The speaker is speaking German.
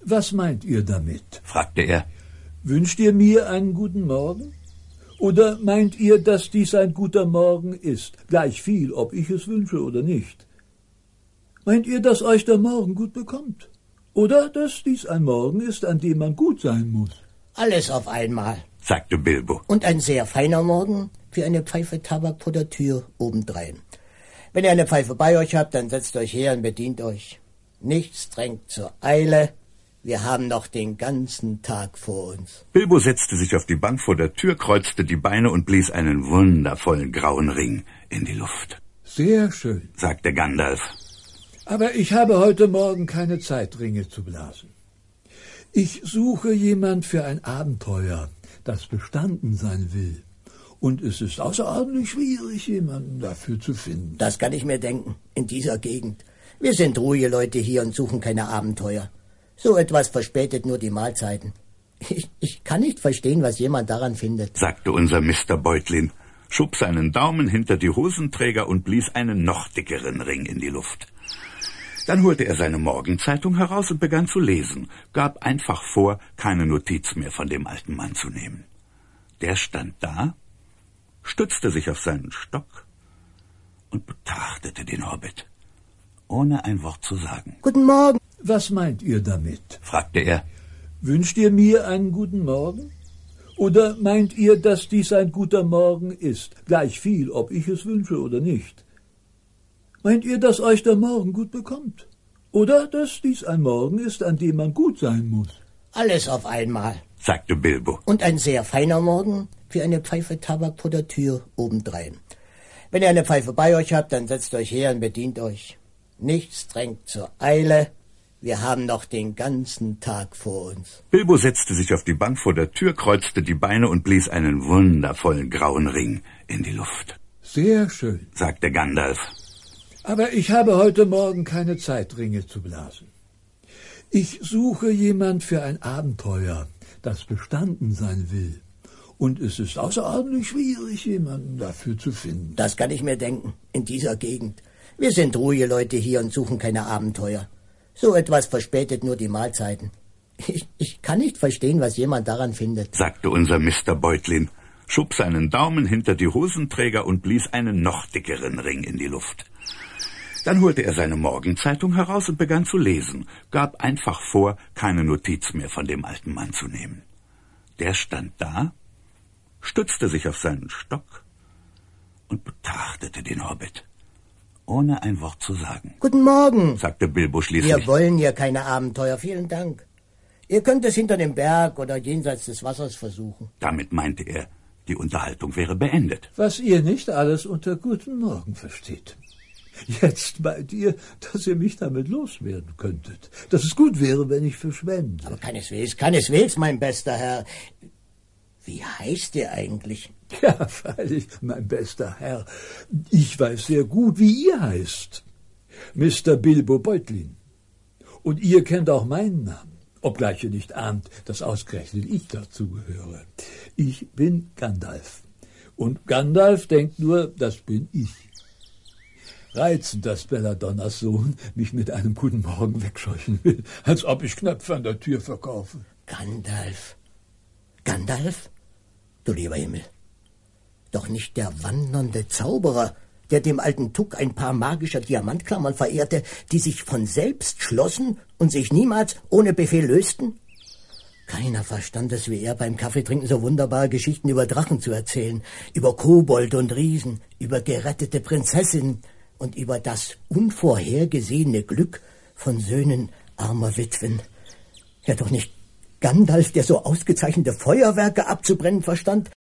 Was meint ihr damit? Fragte er. Wünscht ihr mir einen guten Morgen? Oder meint ihr, dass dies ein guter Morgen ist, gleich viel, ob ich es wünsche oder nicht? Meint ihr, dass euch der Morgen gut bekommt? Oder dass dies ein Morgen ist, an dem man gut sein muss? Alles auf einmal, sagte Bilbo. Und ein sehr feiner Morgen für eine Pfeife Tabak vor der Tür obendrein. Wenn ihr eine Pfeife bei euch habt, dann setzt euch her und bedient euch. Nichts drängt zur Eile. Wir haben noch den ganzen Tag vor uns. Bilbo setzte sich auf die Bank vor der Tür, kreuzte die Beine und blies einen wundervollen grauen Ring in die Luft. Sehr schön, sagte Gandalf. Aber ich habe heute Morgen keine Zeit, Ringe zu blasen. Ich suche jemand für ein Abenteuer, das bestanden sein will. Und es ist außerordentlich schwierig, jemanden dafür zu finden. Das kann ich mir denken, in dieser Gegend. Wir sind ruhige Leute hier und suchen keine Abenteuer. So etwas verspätet nur die Mahlzeiten. Ich kann nicht verstehen, was jemand daran findet, sagte unser Mr. Beutlin, schob seinen Daumen hinter die Hosenträger und blies einen noch dickeren Ring in die Luft. Dann holte er seine Morgenzeitung heraus und begann zu lesen, gab einfach vor, keine Notiz mehr von dem alten Mann zu nehmen. Der stand da, stützte sich auf seinen Stock und betrachtete den Hobbit, ohne ein Wort zu sagen. Guten Morgen. Was meint ihr damit? Fragte er. Wünscht ihr mir einen guten Morgen? Oder meint ihr, dass dies ein guter Morgen ist, gleich viel, ob ich es wünsche oder nicht? Meint ihr, dass euch der Morgen gut bekommt? Oder dass dies ein Morgen ist, an dem man gut sein muss? Alles auf einmal, sagte Bilbo. Und ein sehr feiner Morgen für eine Pfeife Tabak vor der Tür obendrein. Wenn ihr eine Pfeife bei euch habt, dann setzt euch her und bedient euch. Nichts drängt zur Eile. Wir haben noch den ganzen Tag vor uns. Bilbo setzte sich auf die Bank vor der Tür, kreuzte die Beine und blies einen wundervollen grauen Ring in die Luft. Sehr schön, sagte Gandalf. Aber ich habe heute Morgen keine Zeit, Ringe zu blasen. Ich suche jemand für ein Abenteuer, das bestanden sein will. Und es ist außerordentlich schwierig, jemanden dafür zu finden. Das kann ich mir denken, in dieser Gegend. Wir sind ruhige Leute hier und suchen keine Abenteuer. So etwas verspätet nur die Mahlzeiten. Ich kann nicht verstehen, was jemand daran findet, sagte unser Mr. Beutlin, schob seinen Daumen hinter die Hosenträger und blies einen noch dickeren Ring in die Luft. Dann holte er seine Morgenzeitung heraus und begann zu lesen, gab einfach vor, keine Notiz mehr von dem alten Mann zu nehmen. Der stand da, stützte sich auf seinen Stock und betrachtete den Hobbit, ohne ein Wort zu sagen. Guten Morgen, sagte Bilbo schließlich. Wir wollen hier keine Abenteuer, vielen Dank. Ihr könnt es hinter dem Berg oder jenseits des Wassers versuchen. Damit meinte er, die Unterhaltung wäre beendet. Was ihr nicht alles unter Guten Morgen versteht. Jetzt meint ihr, dass ihr mich damit loswerden könntet. Dass es gut wäre, wenn ich verschwende. Aber keineswegs, mein bester Herr. Wie heißt ihr eigentlich? Ja, freilich, mein bester Herr. Ich weiß sehr gut, wie ihr heißt. Mr. Bilbo Beutlin. Und ihr kennt auch meinen Namen, obgleich ihr nicht ahnt, dass ausgerechnet ich dazu gehöre. Ich bin Gandalf. Und Gandalf denkt nur, das bin ich. Reizend, dass Belladonnas Sohn mich mit einem guten Morgen wegscheuchen will, als ob ich Knöpfe an der Tür verkaufe. Gandalf? Gandalf? Du lieber Himmel. Doch nicht der wandernde Zauberer, der dem alten Tuck ein paar magischer Diamantklammern verehrte, die sich von selbst schlossen und sich niemals ohne Befehl lösten? Keiner verstand es wie er beim Kaffeetrinken so wunderbare Geschichten über Drachen zu erzählen, über Kobolde und Riesen, über gerettete Prinzessinnen und über das unvorhergesehene Glück von Söhnen armer Witwen. Ja, doch nicht Gandalf, der so ausgezeichnete Feuerwerke abzubrennen verstand,